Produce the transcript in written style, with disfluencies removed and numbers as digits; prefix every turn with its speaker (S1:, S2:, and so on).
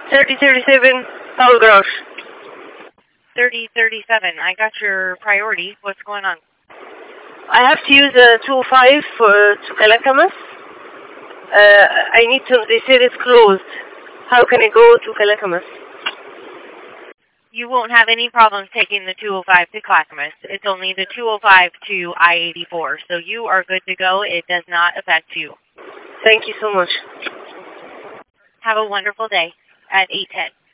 S1: 3037, Paul Gross.
S2: 3037, I got your priority. What's going on?
S1: I have to use 205 to Calakamas. I need to, they said it's closed. How can I go to Calakamas?
S2: You won't have any problems taking the 205 to Clackamas. It's only the 205 to I-84, so you are good to go. It does not affect you.
S1: Thank you so much.
S2: Have a wonderful day at 8:10.